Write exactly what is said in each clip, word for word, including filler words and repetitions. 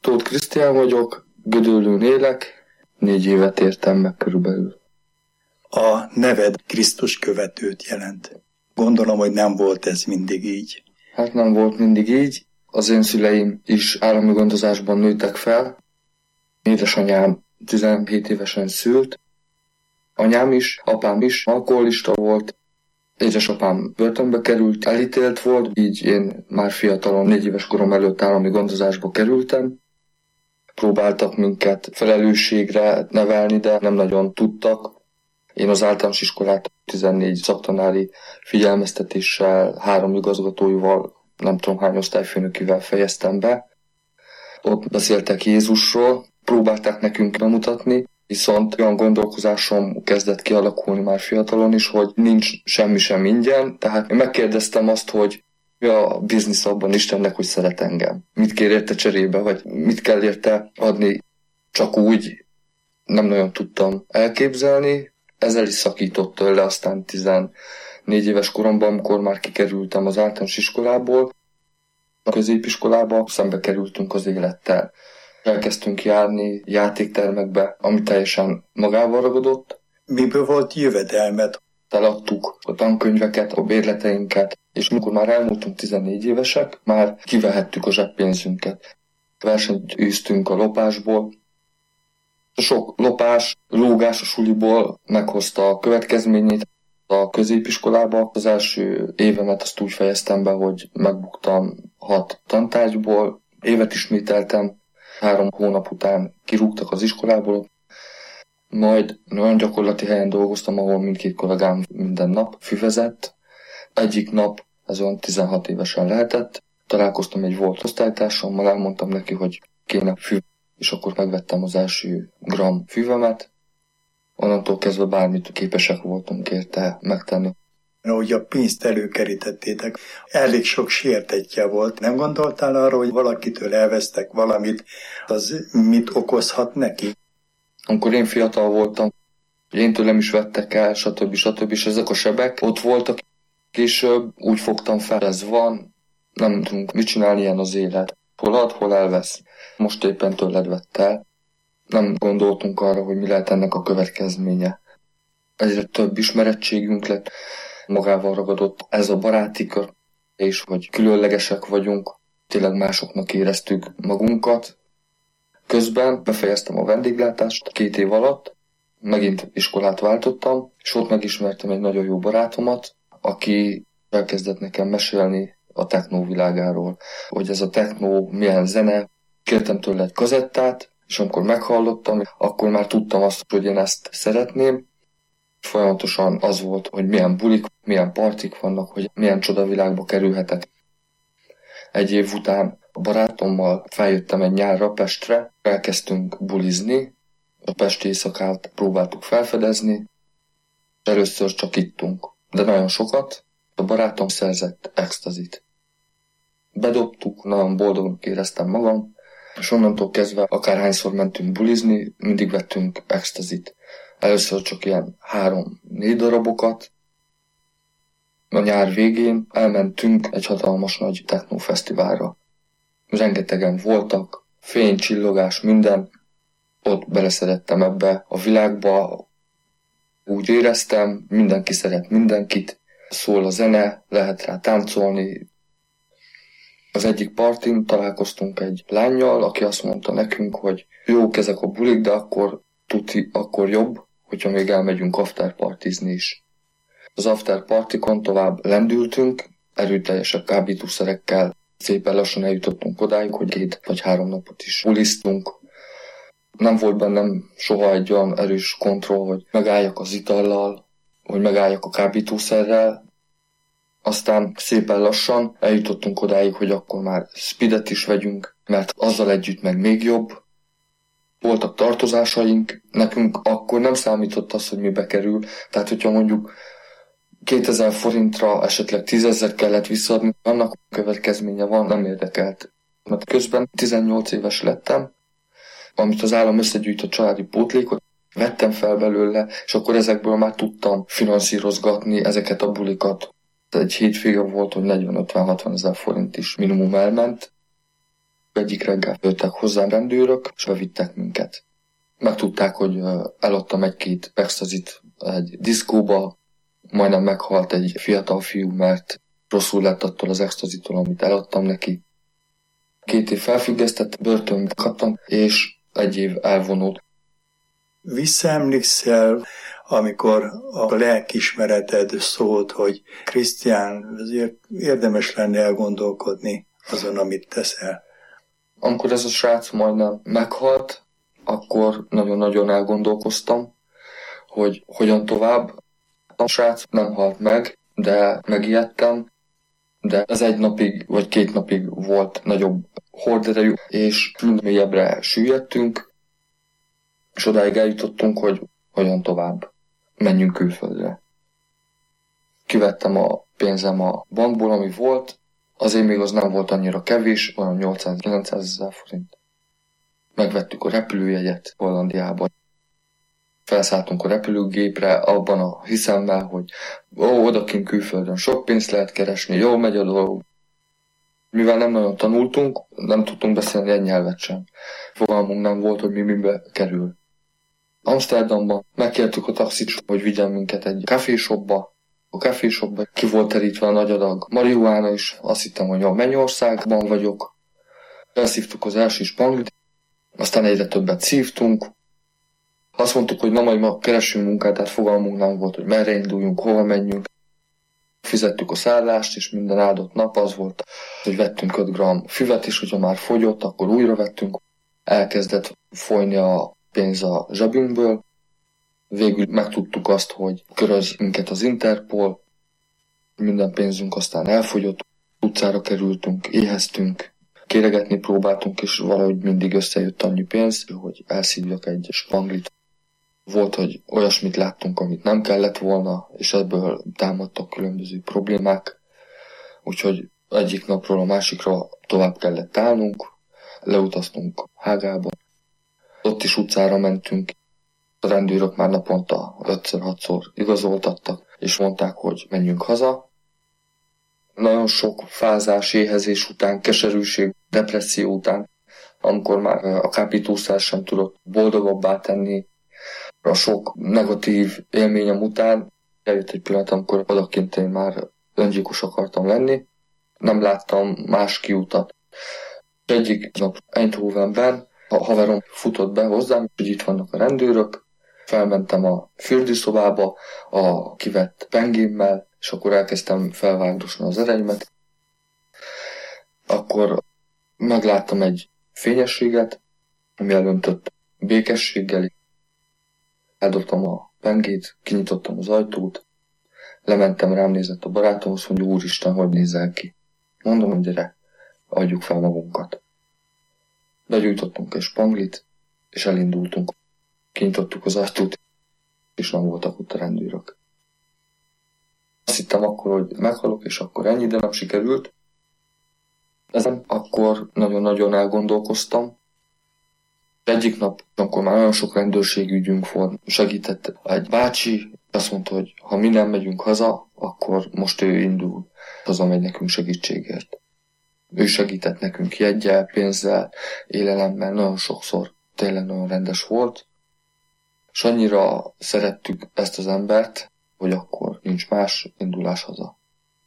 Tóth Krisztián vagyok, Gödöllőn élek, négy évet értem meg körülbelül. A neved Krisztus követőt jelent. Gondolom, hogy nem volt ez mindig így. Hát nem volt mindig így. Az én szüleim is állami gondozásban nőttek fel. Édesanyám tizenhét évesen szült. Anyám is, apám is alkoholista volt. Édesapám börtönbe került, elítélt volt, így én már fiatalon, négy éves korom előtt állami gondozásba kerültem. Próbáltak minket felelősségre nevelni, de nem nagyon tudtak. Én az általános iskolát tizennégy szaktanári figyelmeztetéssel, három igazgatóival, nem tudom hány osztályfőnökivel fejeztem be. Ott beszéltek Jézusról, próbálták nekünk bemutatni, viszont olyan gondolkozásom kezdett kialakulni már fiatalon is, hogy nincs semmi sem ingyen, tehát én megkérdeztem azt, hogy mi a biznisz abban Istennek, hogy szeret engem. Mit kér érte cserébe, vagy mit kell érte adni, csak úgy nem nagyon tudtam elképzelni. Ezzel is szakított tőle, aztán tizennégy éves koromban, amikor már kikerültem az általános iskolából, a középiskolába szembe kerültünk az élettel. Elkezdtünk járni játéktermekbe, ami teljesen magával ragadott. Miből volt jövedelmed? Eladtuk a tankönyveket, a bérleteinket, és amikor már elmúltunk tizennégy évesek, már kivehettük a zseppénzünket. Versenyt űztünk a lopásból. Sok lopás, lógás a suliból meghozta a következményét. A középiskolába az első évemet azt úgy fejeztem be, hogy megbuktam hat tantárgyból, évet ismételtem, három hónap után kirúgtak az iskolából, majd olyan gyakorlati helyen dolgoztam, ahol mindkét kollégám minden nap füvezett. Egyik nap, ez olyan tizenhat évesen lehetett, találkoztam egy volt osztálytársammal, elmondtam neki, hogy kéne füv, és akkor megvettem az első gram füvemet. Onnantól kezdve bármit képesek voltunk érte megtenni. Ahogy a pénzt előkerítettétek, elég sok sértettje volt. Nem gondoltál arra, hogy valakitől elvesztek valamit, az mit okozhat neki? Amikor én fiatal voltam, én tőlem is vettek el, stb. stb. És ezek a sebek ott voltak. Később úgy fogtam fel, ez van, nem tudunk mit csinálni, ilyen az élet. Hol ad, hol elvesz. Most éppen tőled vett el. Nem gondoltunk arra, hogy mi lehet ennek a következménye. Ezért több ismerettségünk lett, magával ragadott ez a baráti kör, és hogy különlegesek vagyunk, tényleg másoknak éreztük magunkat. Közben befejeztem a vendéglátást két év alatt, megint iskolát váltottam, és ott megismertem egy nagyon jó barátomat, aki elkezdett nekem mesélni a technó világáról, hogy ez a technó milyen zene. Kértem tőle egy kazettát, és amikor meghallottam, akkor már tudtam azt, hogy én ezt szeretném. Folyamatosan az volt, hogy milyen bulik, milyen partik vannak, hogy milyen csodavilágba kerülhetek. Egy év után a barátommal feljöttem egy nyárra Pestre, elkezdtünk bulizni, a pesti éjszakát próbáltuk felfedezni, először csak ittunk, de nagyon sokat. A barátom szerzett extazit. Bedobtuk, nagyon boldognak éreztem magam, és onnantól kezdve akárhányszor mentünk bulizni, mindig vettünk extazit. Először csak ilyen három-négy darabokat. A nyár végén elmentünk egy hatalmas nagy technófesztiválra. Rengetegen voltak, fény, csillogás, minden. Ott beleszerettem ebbe a világba. Úgy éreztem, mindenki szeret mindenkit. Szól a zene, lehet rá táncolni. Az egyik partin találkoztunk egy lánnyal, aki azt mondta nekünk, hogy jók ezek a bulik, de akkor tuti, akkor jobb, hogyha még elmegyünk afterpartizni is. Az afterpartikon tovább lendültünk, erőteljesebb kábítószerekkel, szépen lassan eljutottunk odáig, hogy két vagy három napot is buliztunk. Nem volt bennem soha egy olyan erős kontroll, hogy megálljak az itallal, hogy megálljak a kábítószerrel. Aztán szépen lassan eljutottunk odáig, hogy akkor már speedet is vegyünk, mert azzal együtt meg még jobb. Voltak tartozásaink, nekünk akkor nem számított az, hogy mibe kerül. Tehát, hogyha mondjuk kétezer forintra esetleg tízezer kellett visszaadni, annak következménye van, nem érdekelt. Mert közben tizennyolc éves lettem, amit az állam összegyűjtött családi pótlékot, vettem fel belőle, és akkor ezekből már tudtam finanszírozgatni ezeket a bulikat. Egy hétvége volt, hogy negyven-ötven-hatvan ezer forint is minimum elment. Egyik reggel jöttek hozzám rendőrök, és bevittek minket. Megtudták, hogy eladtam egy-két extazit egy diszkóba, majdnem meghalt egy fiatal fiú, mert rosszul lett attól az extazitól, amit eladtam neki. Két év felfüggesztett börtönbe kaptam, és egy év elvonult. Visszaemlékszel, amikor a lelkiismereted szólt, hogy Krisztián, azért érdemes lenne elgondolkodni azon, amit teszel. Amikor ez a srác majdnem meghalt, akkor nagyon-nagyon elgondolkoztam, hogy hogyan tovább. A srác nem halt meg, de megijedtem, de ez egy napig vagy két napig volt nagyobb horderejű, és mind mélyebbre süllyedtünk, és odáig eljutottunk, hogy hogyan tovább. Menjünk külföldre. Kivettem a pénzem a bankból, ami volt, azért még az nem volt annyira kevés, olyan nyolcszáz-kilencszázezer forint. Megvettük a repülőjegyet Hollandiában. Felszálltunk a repülőgépre abban a hiszemmel, hogy ó, odakint külföldön sok pénzt lehet keresni, jól megy a dolog. Mivel nem nagyon tanultunk, nem tudtunk beszélni egy nyelvet sem. Fogalmunk nem volt, hogy mi mibe kerül. Amsterdamban megkértük a taxit, hogy vigyen minket egy kávéshopba. A kávéshopba ki volt terítve a nagy adag marihuána is. Azt hittem, hogy a Mennyországban vagyok. Elszívtuk az első spanglit, aztán egyre többet szívtunk. Azt mondtuk, hogy na majd ma keresünk munkát, tehát fogalmunk nem volt, hogy merre induljunk, hova menjünk. Fizettük a szállást, és minden áldott nap az volt, hogy vettünk öt gramm füvet, és hogyha már fogyott, akkor újra vettünk. Elkezdett folyni a pénz a zsebünkből. Végül megtudtuk azt, hogy köröz minket az Interpol. Minden pénzünk aztán elfogyott, utcára kerültünk, éheztünk, kéregetni próbáltunk, és valahogy mindig összejött annyi pénz, hogy elszívjak egy spanglit. Volt, hogy olyasmit láttunk, amit nem kellett volna, és ebből támadtak különböző problémák. Úgyhogy egyik napról a másikra tovább kellett állnunk, leutaztunk Hágába. Ott is utcára mentünk. A rendőrök már naponta ötször-hatszor igazoltattak, és mondták, hogy menjünk haza. Nagyon sok fázás, éhezés után, keserűség, depresszió után, amikor már a kábítószer sem tudott boldogabbá tenni, a sok negatív élményem után eljött egy pillanat, amikor odakint én már öngyilkos akartam lenni. Nem láttam más kiutat. Egyik nap Eindhovenben a haverom futott be hozzám, hogy itt vannak a rendőrök. Felmentem a fürdőszobába a kivett pengémmel, és akkor elkezdtem felvágdosni az ereimet. Akkor megláttam egy fényességet, ami elöntött békességgel. Eldobtam a pengét, kinyitottam az ajtót, lementem, rám nézett a barátom, azt mondja, úristen, hogy nézel ki? Mondom, hogy gyere, adjuk fel magunkat. Begyújtottunk egy spanglit, és elindultunk. Kinyitottuk az ajtót, és nem voltak ott a rendőrök. Azt hittem akkor, hogy meghalok, és akkor ennyi, de nem sikerült. Ezen akkor nagyon-nagyon elgondolkoztam. Egyik nap, akkor már nagyon sok rendőrségügyünk volt, segített egy bácsi, azt mondta, hogy ha mi nem megyünk haza, akkor most ő indul, hazamegy nekünk segítségért. Ő segített nekünk jeggyel, pénzzel, élelemmel, nagyon sokszor tényleg nagyon rendes volt, és annyira szerettük ezt az embert, hogy akkor nincs más, indulás haza.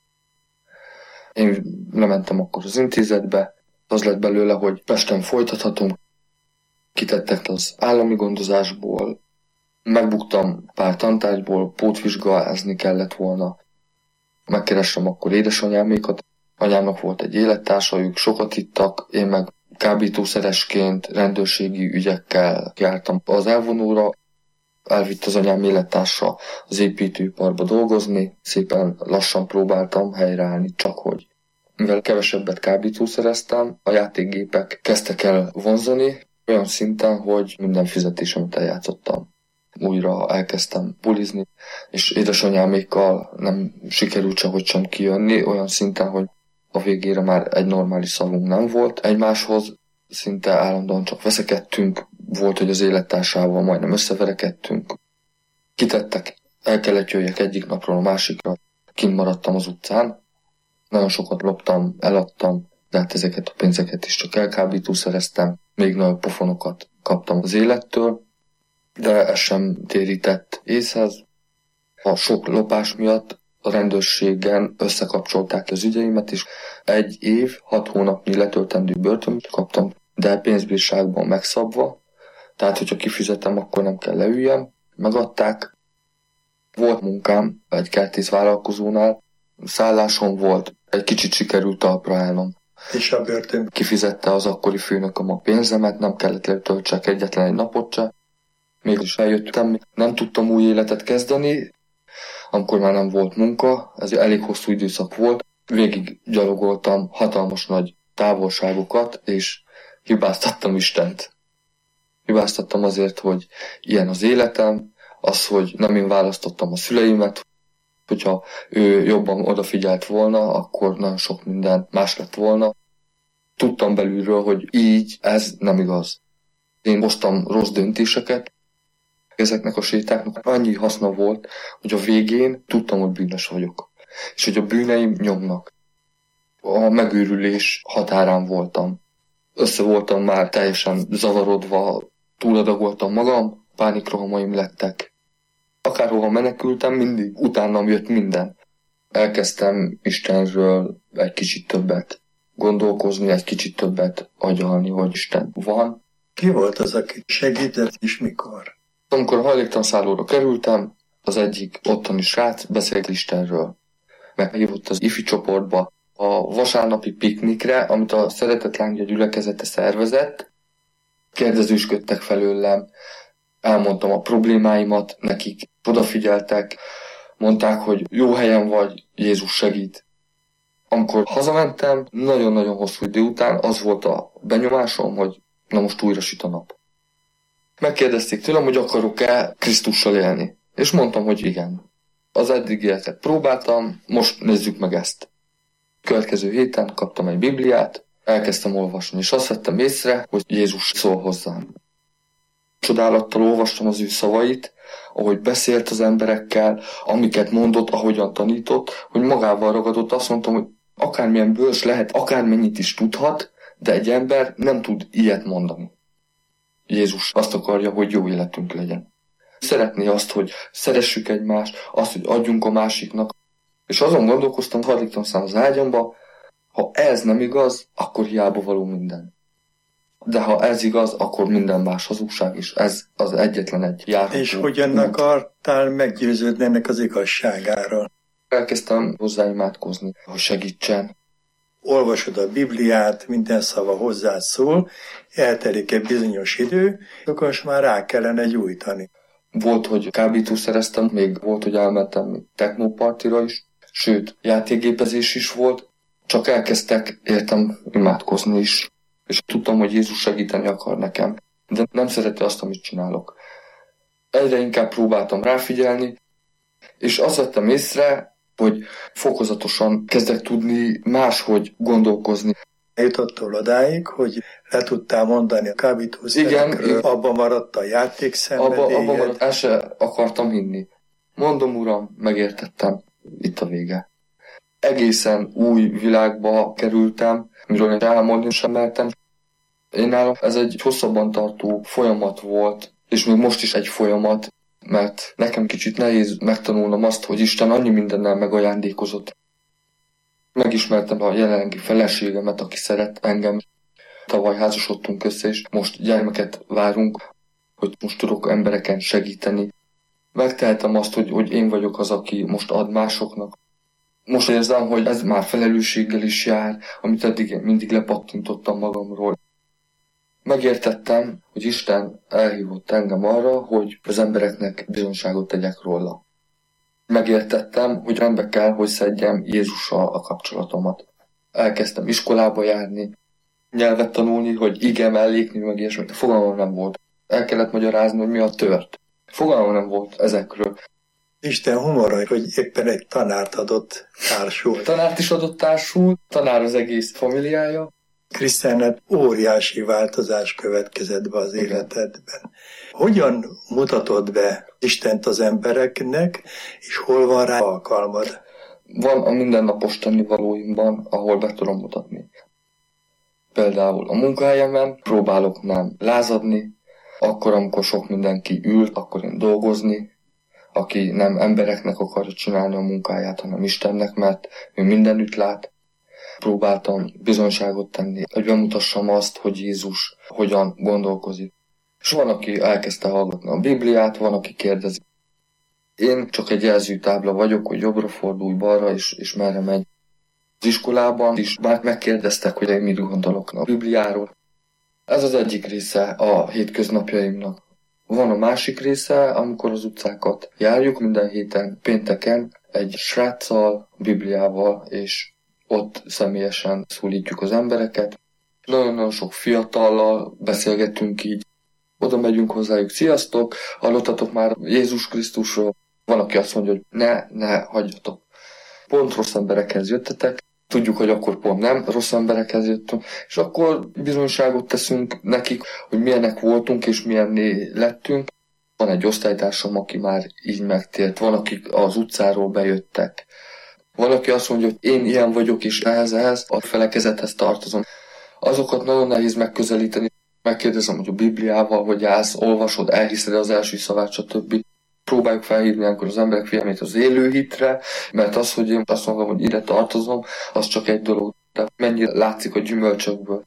Én lementem akkor az intézetbe, az lett belőle, hogy Pesten folytathatunk, kitettek az állami gondozásból, megbuktam pár tantárgyból, pótvizsgázni kellett volna. Megkerestem akkor édesanyámékat, anyámnak volt egy élettársa, ők sokat ittak, én meg kábítószeresként, rendőrségi ügyekkel jártam az elvonóra. Elvitt az anyám élettársa az építőiparba dolgozni, szépen lassan próbáltam helyreállni, csak hogy. Mivel kevesebbet kábítószereztem, a játékgépek kezdtek el vonzani, olyan szinten, hogy minden fizetésemet eljátszottam. Újra elkezdtem bulizni, és édesanyámékkal nem sikerült sehogy sem kijönni, olyan szinten, hogy a végére már egy normális szavunk nem volt egymáshoz, szinte állandóan csak veszekedtünk, volt, hogy az élettársával majdnem összeverekedtünk. Kitettek, el kellett jöjjek egyik napról a másikra, kint maradtam az utcán, nagyon sokat loptam, eladtam, de hát ezeket a pénzeket is csak elkábítószereztem, még nagyobb pofonokat kaptam az élettől, de ez sem térített észhez. A sok lopás miatt a rendőrségen összekapcsolták az ügyeimet, és egy év, hat hónapnyi letöltendő börtönt kaptam, de pénzbírságban megszabva, tehát hogyha kifizetem, akkor nem kell leüljem. Megadták. Volt munkám egy kertész vállalkozónál, szállásom volt, egy kicsit sikerült talpra állnom. És a börtön Kifizette az akkori főnököm a pénzemet, nem kellett letöltsek egyetlen egy napot se. Mégis eljöttem, nem tudtam új életet kezdeni, amikor már nem volt munka, ez elég hosszú időszak volt. Végig gyalogoltam hatalmas nagy távolságokat, és hibáztattam Istent. Hibáztattam azért, hogy ilyen az életem, az, hogy nem én választottam a szüleimet, hogyha ő jobban odafigyelt volna, akkor nagyon sok minden más lett volna. Tudtam belülről, hogy így ez nem igaz. Én hoztam rossz döntéseket, ezeknek a sétáknak annyi haszna volt, hogy a végén tudtam, hogy bűnös vagyok. És hogy a bűneim nyomnak. A megőrülés határán voltam. Össze voltam már teljesen zavarodva, túladagoltam magam, pánikrohamaim lettek. Akárhova menekültem, mindig utánam jött minden. Elkezdtem Istenről egy kicsit többet gondolkozni, egy kicsit többet agyalni, hogy Isten van. Ki volt az, aki segített, és mikor? Amikor hajléktalanszállóra kerültem, az egyik ottani srác beszélt Istenről. Meghívott az ifi csoportba a vasárnapi piknikre, amit a Szeretetlángja gyülekezete szervezett. Kérdezősködtek felőlem, elmondtam a problémáimat nekik, odafigyeltek, mondták, hogy jó helyen vagy, Jézus segít. Amikor hazamentem, nagyon-nagyon hosszú idő után az volt a benyomásom, hogy na most újra süt a nap. Megkérdezték tőlem, hogy akarok-e Krisztussal élni. És mondtam, hogy igen. Az eddig életet próbáltam, most nézzük meg ezt. Következő héten kaptam egy Bibliát, elkezdtem olvasni, és azt vettem észre, hogy Jézus szól hozzám. Csodálattal olvastam az ő szavait, ahogy beszélt az emberekkel, amiket mondott, ahogyan tanított, hogy magával ragadott. Azt mondtam, hogy akármilyen bölcs lehet, akármennyit is tudhat, de egy ember nem tud ilyet mondani. Jézus azt akarja, hogy jó életünk legyen. Szeretné azt, hogy szeressük egymást, azt, hogy adjunk a másiknak. És azon gondolkoztam, hajléktalanszám az ágyamba, ha ez nem igaz, akkor hiába való minden. De ha ez igaz, akkor minden más hazugság, és ez az egyetlen egy járható. És hogyan akartál meggyőződni ennek az igazságáról? Elkezdtem hozzá imádkozni, hogy segítsen. Olvasod a Bibliát, minden szava hozzád szól, eltelik egy bizonyos idő, akkor most már rá kellene gyújtani. Volt, hogy kábítószereztem, még volt, hogy elmentem technopartira is, sőt, játékgépezés is volt, csak elkezdtek, értem, imádkozni is. És tudtam, hogy Jézus segíteni akar nekem, de nem szereti azt, amit csinálok. Egyre inkább próbáltam ráfigyelni, és azt vettem észre, hogy fokozatosan kezdek tudni máshogy gondolkozni. Jutottól odáig, hogy le tudtál mondani a kábítószerekről, abba maradt a játékszenvedélyed. Abba, abba maradt, el se akartam hinni. Mondom, Uram, megértettem, itt a vége. Egészen új világba kerültem, miről én elmondani sem mertem. Én nálam ez egy hosszabban tartó folyamat volt, és még most is egy folyamat, mert nekem kicsit nehéz megtanulnom azt, hogy Isten annyi mindennel megajándékozott. Megismertem a jelenlegi feleségemet, aki szeret engem. Tavaly házasodtunk össze, és most gyermeket várunk, hogy most tudok embereken segíteni. Megtehetem azt, hogy, hogy én vagyok az, aki most ad másoknak. Most érzem, hogy ez már felelősséggel is jár, amit eddig mindig lepattintottam magamról. Megértettem, hogy Isten elhívott engem arra, hogy az embereknek bizonyságot tegyek róla. Megértettem, hogy rendbe kell, hogy szedjem Jézussal a kapcsolatomat. Elkezdtem iskolába járni, nyelvet tanulni, hogy igen, mellékni, meg ilyesmi. Fogalmam nem volt. El kellett magyarázni, hogy mi a tört. Fogalmam nem volt ezekről. Isten humora, hogy éppen egy tanárt adott társul. Tanárt is adott társul, tanár az egész familiája. Krisztiánnak óriási változás következett be az életedben. Hogyan mutatod be Istent az embereknek, és hol van rá alkalmad? Van a mindennapos tennivalóimban, ahol be tudom mutatni. Például a munkahelyemen próbálok nem lázadni, akkor, amikor sok mindenki ül, akkor én dolgozni, aki nem embereknek akarja csinálni a munkáját, hanem Istennek, mert ő mindenütt lát. Próbáltam bizonyságot tenni, hogy bemutassam azt, hogy Jézus hogyan gondolkozik. És van, aki elkezdte hallgatni a Bibliát, van, aki kérdezi. Én csak egy jelzőtábla vagyok, hogy jobbra fordulj, balra, és, és merre megy. Az iskolában is bár megkérdeztek, hogy én mit gondolok a Bibliáról. Ez az egyik része a hétköznapjaimnak. Van a másik része, amikor az utcákat járjuk minden héten, pénteken, egy sráccal, Bibliával, és ott személyesen szólítjuk az embereket. Nagyon-nagyon sok fiatallal beszélgetünk így. Oda megyünk hozzájuk, sziasztok, hallottatok már Jézus Krisztusról? Van, aki azt mondja, hogy ne, ne, hagyjatok. Pont rossz emberekhez jöttetek, tudjuk, hogy akkor pont nem rossz emberekhez jöttünk, és akkor bizonyságot teszünk nekik, hogy milyenek voltunk és milyenné lettünk. Van egy osztálytársam, aki már így megtért, van, akik az utcáról bejöttek. Van, aki azt mondja, hogy én ilyen vagyok, és ehhez, ehhez a felekezethez tartozom. Azokat nagyon nehéz megközelíteni. Megkérdezem, hogy a Bibliával, hogy állsz, olvasod, elhiszed az első szavát, stb. Próbáljuk felhívni akkor az emberek figyelmét az élő hitre, mert az, hogy én azt mondom, hogy ide tartozom, az csak egy dolog. De mennyire látszik a gyümölcsökből.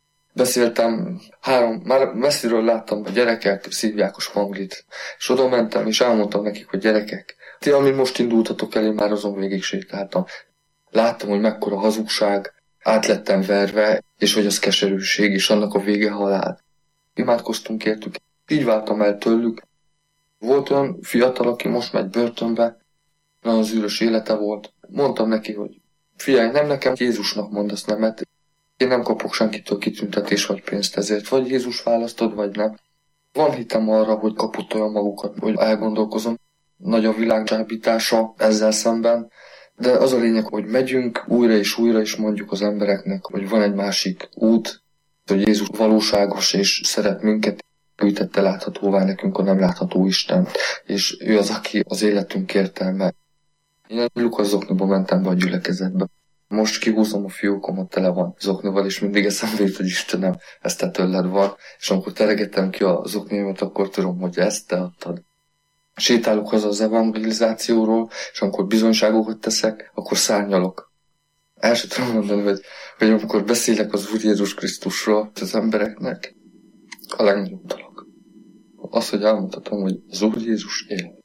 Beszéltem, három, már messziről láttam, hogy gyerekek szívják a spanglit. És oda mentem, és elmondtam nekik, hogy gyerekek, ti, amit most indultatok el, én már azon végig sétáltam. Láttam, hogy mekkora hazugság, át lettem verve, és hogy az keserűség, és annak a vége halál. Imádkoztunk értük, így váltam el tőlük. Volt olyan fiatal, aki most megy börtönbe, nagyon zűrös élete volt. Mondtam neki, hogy figyelj, nem nekem Jézusnak mondasz nemet. Én nem kapok senkitől kitüntetés vagy pénzt ezért. Vagy Jézus választod, vagy nem. Van hitem arra, hogy kapott olyan magukat, hogy elgondolkozom. Nagy a világ csábítása ezzel szemben. De az a lényeg, hogy megyünk újra és újra, és mondjuk az embereknek, hogy van egy másik út, hogy Jézus valóságos és szeret minket. Ő tette láthatóvá nekünk a nem látható Istent, és ő az, aki az életünk értelme. Én Lukasz zokniba mentem be a gyülekezetbe. Most kihúzom a fiókomat, tele van zoknival, és mindig eszembe jut, hogy Istenem, ezt te tőled van, és amikor teregetem ki a zoknimat, akkor tudom, hogy ezt te adtad. Sétálok haza az evangelizációról, és amikor bizonyságokat teszek, akkor szárnyalok. El sem tudom mondani, hogy, hogy amikor beszélek az Úr Jézus Krisztusról az embereknek, a legnagyobb dolog. Az, hogy elmondhatom, hogy az Úr Jézus él.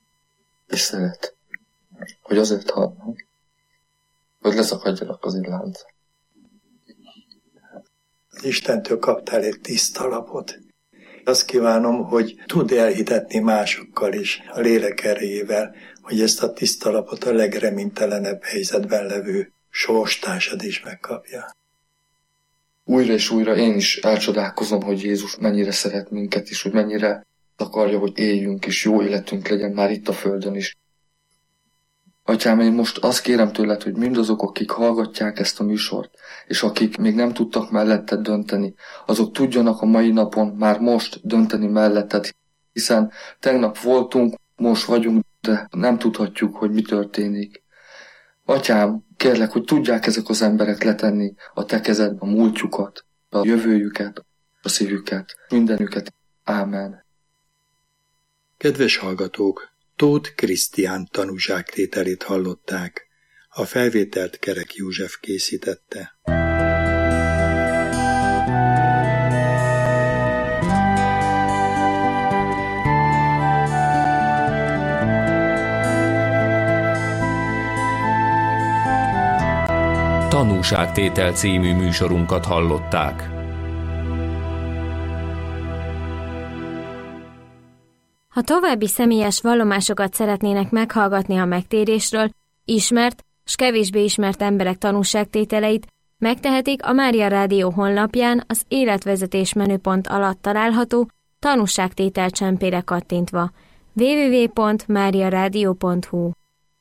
És szeret. Hogy azért halnak, hogy leszakadjanak az illánc. Istentől kaptál egy tiszta lapot. Azt kívánom, hogy tudd elhitetni másokkal is, a lélek erejével, hogy ezt a tiszta lapot a legreménytelenebb helyzetben levő sorstársad is megkapja. Újra és újra én is elcsodálkozom, hogy Jézus mennyire szeret minket is, hogy mennyire akarja, hogy éljünk és jó életünk legyen már itt a földön is. Atyám, én most azt kérem tőled, hogy mindazok, akik hallgatják ezt a műsort, és akik még nem tudtak melletted dönteni, azok tudjanak a mai napon már most dönteni melletted, hiszen tegnap voltunk, most vagyunk, de nem tudhatjuk, hogy mi történik. Atyám, kérlek, hogy tudják ezek az emberek letenni a te kezedbe a múltjukat, a jövőjüket, a szívüket, mindenüket. Ámen. Kedves hallgatók, Tóth Krisztián tanúságtételét hallották. A felvételt Kerek József készítette. Tanúságtétel című műsorunkat hallották. Ha további személyes vallomásokat szeretnének meghallgatni a megtérésről, ismert s kevésbé ismert emberek tanúságtételeit, megtehetik a Mária Rádió honlapján az életvezetés menüpont alatt található tanúságtétel csempére kattintva. double-u double-u double-u pont mária rádió pont hu